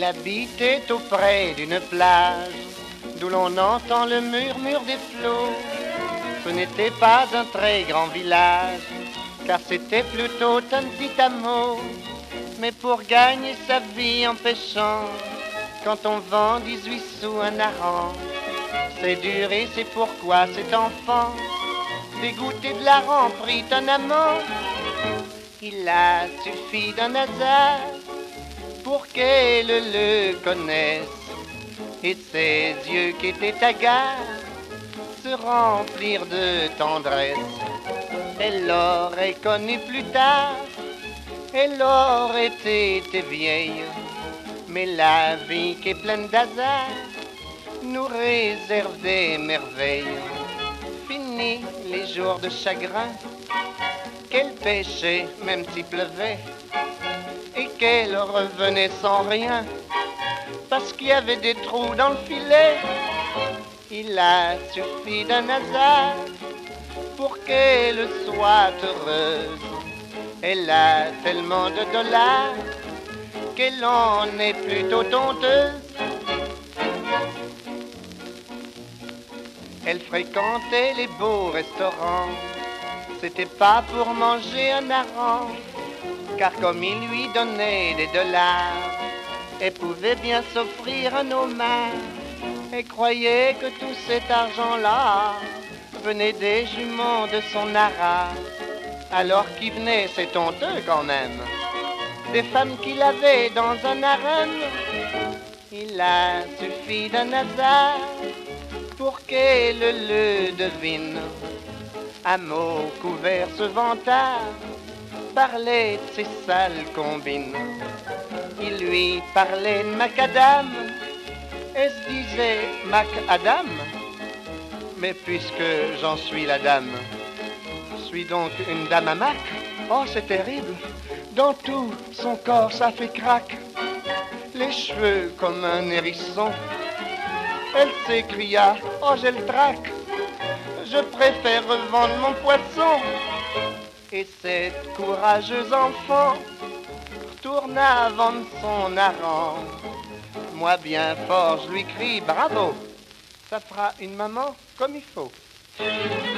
habitait auprès d'une plage d'où l'on entend le murmure des flots. Ce n'était pas un très grand village, car c'était plutôt un petit hameau. Mais pour gagner sa vie en pêchant, quand on vend 18 sous un hareng, c'est dur et c'est pourquoi cet enfant, dégoûté de l'hareng, prit un amant. Il a suffi d'un hasard pour qu'elle le connaisse, et ses yeux qui étaient hagards se remplirent de tendresse. Elle l'aurait connu plus tard, elle aurait été vieille, mais la vie qui est pleine d'hasard nous réserve des merveilles. Fini les jours de chagrin, qu'elle pêchait même s'il pleuvait, et qu'elle revenait sans rien, parce qu'il y avait des trous dans le filet. Il a suffi d'un hasard pour qu'elle soit heureuse. Elle a tellement de dollars qu'elle en est plutôt honteuse. Elle fréquentait les beaux restaurants, c'était pas pour manger un hareng, car comme il lui donnait des dollars, elle pouvait bien s'offrir un homard. Elle croyait que tout cet argent-là venait des juments de son haras, alors qu'il venait, c'est honteux quand même, des femmes qu'il avait dans un harem. Il a suffi d'un hasard pour qu'elle le devine. À mots couverts ce vantard parlait de ses sales combines. Il lui parlait de macadam, elle se disait macadam. Mais puisque j'en suis la dame, je suis donc une dame à mac. Oh, c'est terrible, dans tout son corps ça fait craque, les cheveux comme un hérisson. Elle s'écria, oh j'ai le trac, je préfère revendre mon poisson. Et cette courageuse enfant retourna vendre son hareng. Moi bien fort je lui crie bravo, ça fera une maman comme il faut.